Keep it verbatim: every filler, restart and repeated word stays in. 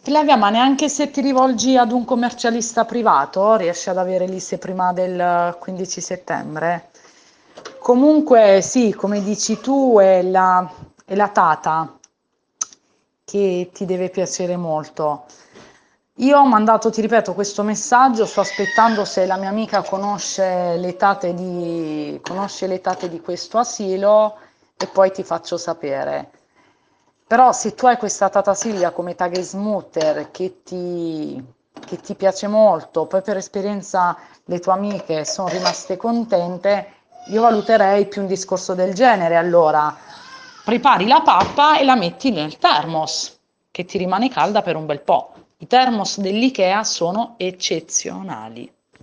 Flavia, ma neanche se ti rivolgi ad un commercialista privato riesci ad avere liste prima del quindici settembre? Comunque, sì, come dici tu, è la, è la Tata che ti deve piacere molto. Io ho mandato, ti ripeto, questo messaggio, sto aspettando se la mia amica conosce le date di, conosce le date di questo asilo e poi ti faccio sapere. Però se tu hai questa Tata Silvia come Tagesmutter che ti, che ti piace molto, poi per esperienza le tue amiche sono rimaste contente, io valuterei più un discorso del genere. Allora, prepari la pappa e la metti nel thermos, che ti rimane calda per un bel po'. I thermos dell'IKEA sono eccezionali.